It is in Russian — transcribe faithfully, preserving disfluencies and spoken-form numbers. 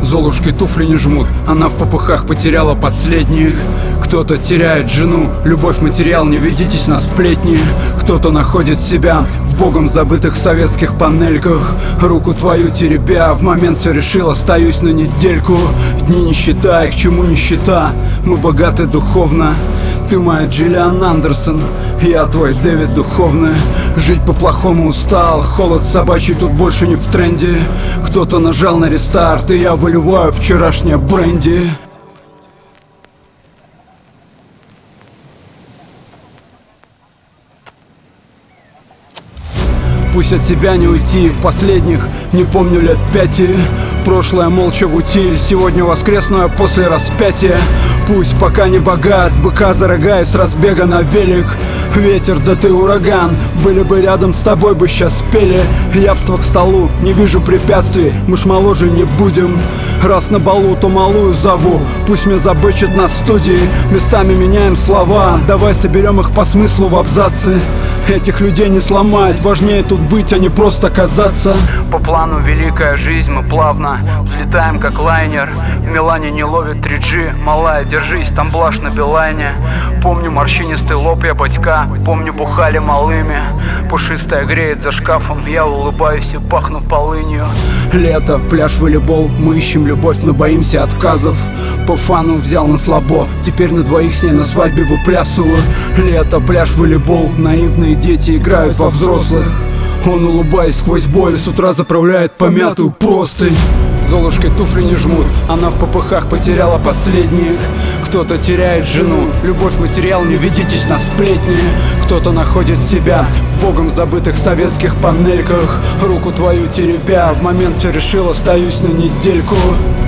Золушки туфли не жмут, она в попыхах потеряла последних. Кто-то теряет жену, любовь материал, не ведитесь на сплетни. Кто-то находит себя в богом забытых советских панельках. Руку твою теребя, в момент все решил, остаюсь на недельку. Дни не считай, к чему нищета, мы богаты духовно. Ты моя Джиллиан Андерсон, я твой Дэвид духовный. Жить по-плохому устал, холод собачий тут больше не в тренде. Кто-то нажал на рестарт, и я выливаю вчерашнее бренди. Пусть от себя не уйти, последних не помню лет пяти. Прошлое молча в утиль, сегодня воскресное после распятия. Пусть пока не богат, быка за рога и с разбега на велик. Ветер, да ты ураган, были бы рядом с тобой бы сейчас пели. Явство к столу, не вижу препятствий, мы ж моложе не будем. Раз на балу, то малую зову, пусть меня забычат на студии. Местами меняем слова, давай соберем их по смыслу в абзацы. Этих людей не сломать, важнее тут быть, а не просто казаться. По плану великая жизнь, мы плавно взлетаем как лайнер. В Милане не ловит три джи, малая, держись, там блажь на Билайне. Помню морщинистый лоб, я батька, помню бухали малыми. Пушистая греет за шкафом, я улыбаюсь и пахну полынью. Лето, пляж, волейбол, мы ищем любовь, но боимся отказов. По фану взял на слабо, теперь на двоих с ней на свадьбе выплясываю. Лето, пляж, волейбол, наивные дети играют во взрослых. Он, улыбаясь сквозь боль, с утра заправляет помятую простынь. Золушки туфли не жмут, она в попыхах потеряла последних. Кто-то теряет жену, любовь материал, не ведитесь на сплетни. Кто-то находит себя в богом забытых советских панельках. Руку твою теребя, в момент все решил, остаюсь на недельку.